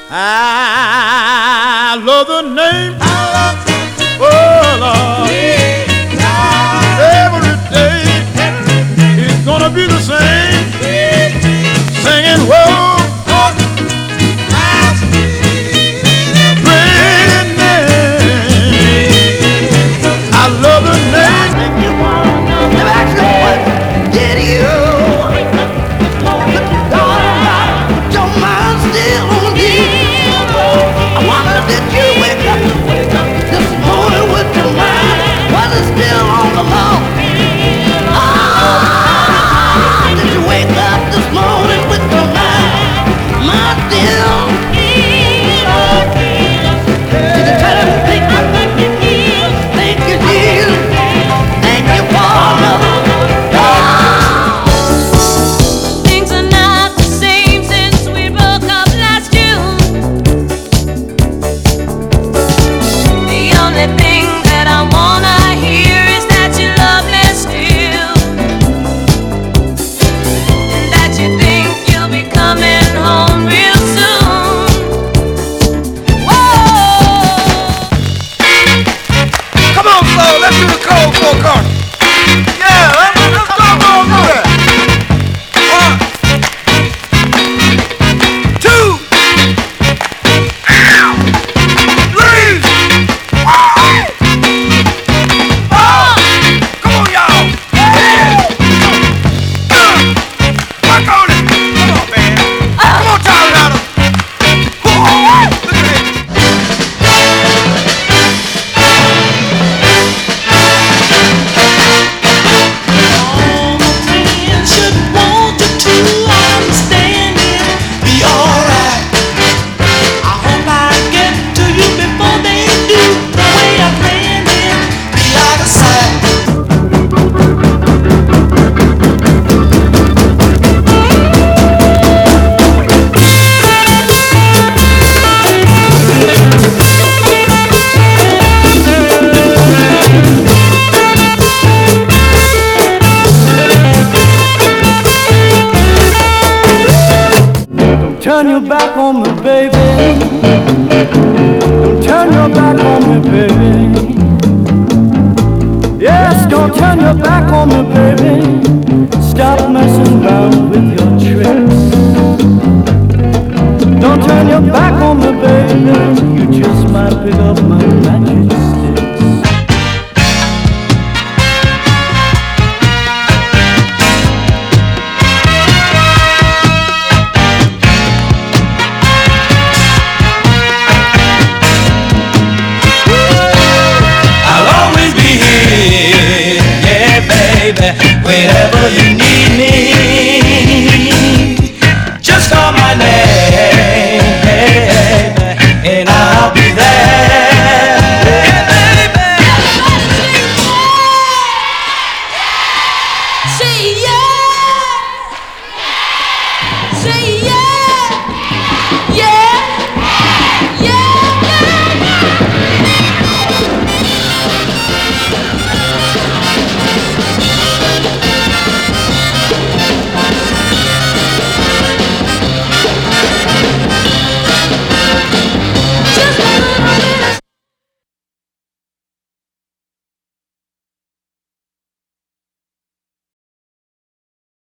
I love the name. Oh Lord, every day it's gonna be the same. Singing, whoa, great name. I love the name. Never actually did you? Put your mind still on me. I wonder did you wake up this morning with your mind? Was it still on the low? Ah, did you wake up this morning with your mind still? Did you try to think you did? Thank you for another. Things are not the same since we broke up last June. The only thing that I wanna hear is that you love me still, and that you think you'll be coming home real soon. Whoa. Come on, Flo, let's do the cold four corner. Yeah, let's go do that. 1, 2, 3, 4. Come on, y'all. Work on it. Come on, man. Come on, Charlie Adams. Look at it. Should want you to understand it, be alright. I hope I get to you before they do. The way I planned it, be out of sight. Turn your back on me, baby. Don't turn your back on me, baby. Yes, don't turn your back on me, baby. Stop messing around with your tricks. Don't turn your back on me, baby. You just might pick up my magic.